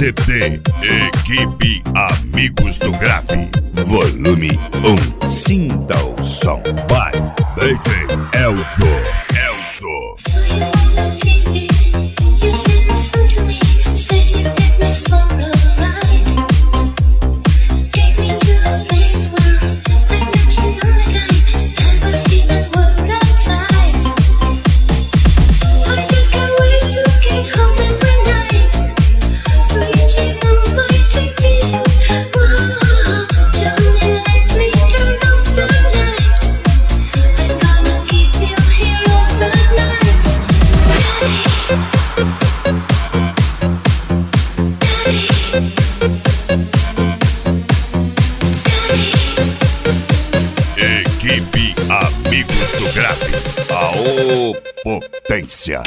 CD Equipe Amigos do Grave, volume 1. Sinta o som. Vai, DJ Elzo. Equipe Amigos do Grave, a potência.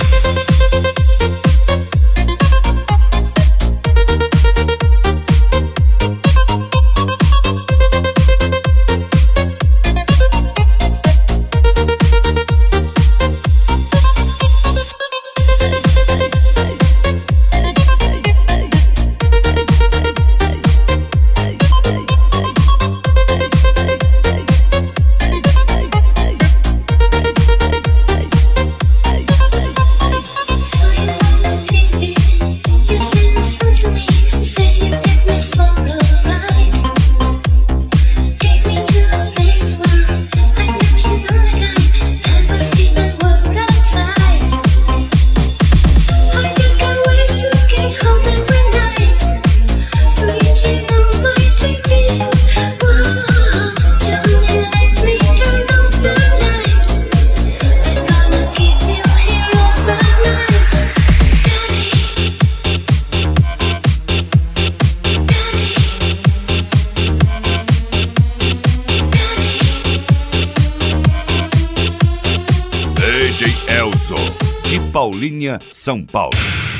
DJ Elzo, de Paulínia, São Paulo.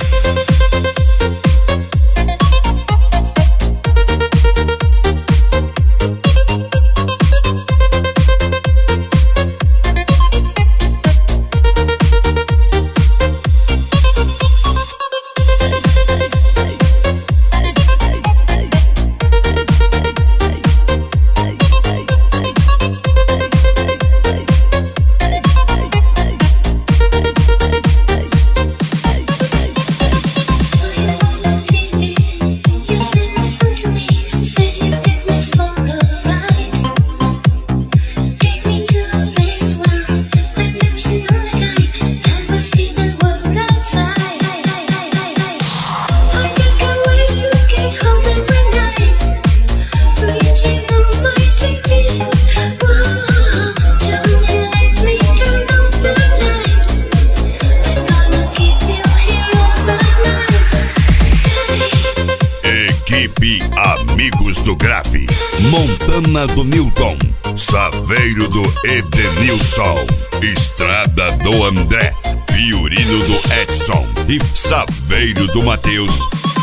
Equipe Amigos do Grave, Montana do Newton, Saveiro do Edenilson, Estrada do André, Fiorino do Edson e Saveiro do Matheus.